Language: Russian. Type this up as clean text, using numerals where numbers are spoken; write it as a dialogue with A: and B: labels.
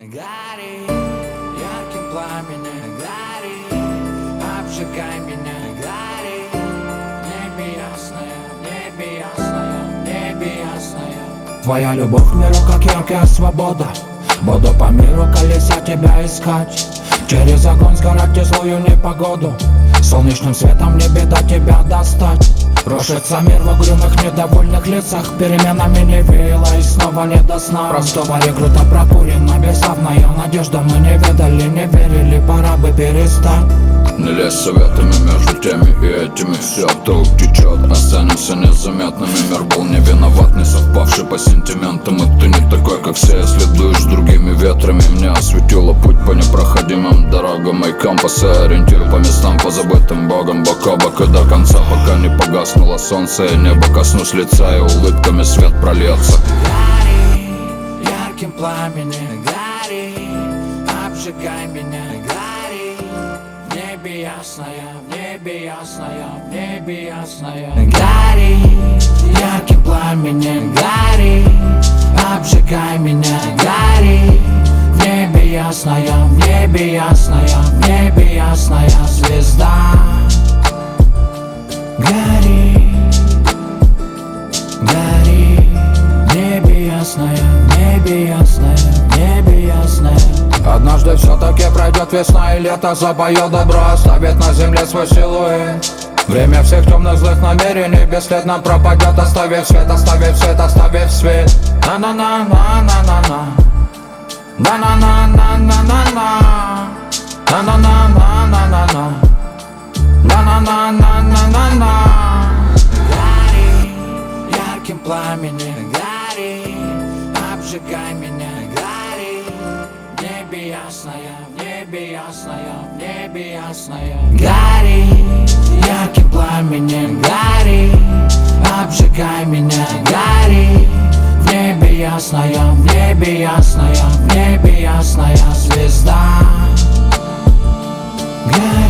A: Гори, ярким пламенем, гори, обжигай меня, гори. Небе ясное, небе ясное, небе ясное. Твоя любовь к миру, как яркая свобода. Буду по миру колеса тебя искать, через огонь сгорать и злую непогоду. Солнечным светом не беда тебя достать. Рушится мир в угрюмых недовольных лицах. Переменами не веяло и снова не до сна. Простого рекрута прокурена бесславная надежда. Мы не ведали, не верили, пора бы перестать.
B: Не лезь советами между теми и этими. Все вдруг течет, останемся незаметными. Мир был не виноват, не совпавший по сентиментам. И ты не такой, как все, если дуешь другими ветрами. Мне осветило путь по непроходимым дорогам. Мои компасы ориентир по местам, позабытым Богом. Бок о бок и до конца, пока не погаснуло солнце. И небо коснусь лица, и улыбками свет прольется.
A: Гори, ярким пламенем, гори, обжигай меня, гори. В небе ясное, в небе ясное, в небе ясное. Гори, ярким пламенем, гори, обжигай меня, гори. В небе ясная, в небе ясная, в небе ясная звезда. Гори, гори, в небе ясная, в небе ясная, в небе ясная. Однажды все-таки пройдет весна и лето запоет добро, оставит на земле свой силуэт. Время всех темных злых намерений бесследно пропадет, оставив свет, оставив свет, оставив свет. На-на-на-на-на-на-на, на-на-на-на-на-на-на, на-на-на-на-на-на-на, на-на-на-на-на-на-на. Гори, ярким пламенем, гори, обжигай меня, гори. В небе ясное, в небе ясное, в небе ясное. Гори, ярким пламенем, гори, обжигай меня, гори. В небе ясная, в небе ясная, в небе ясная звезда. Гори.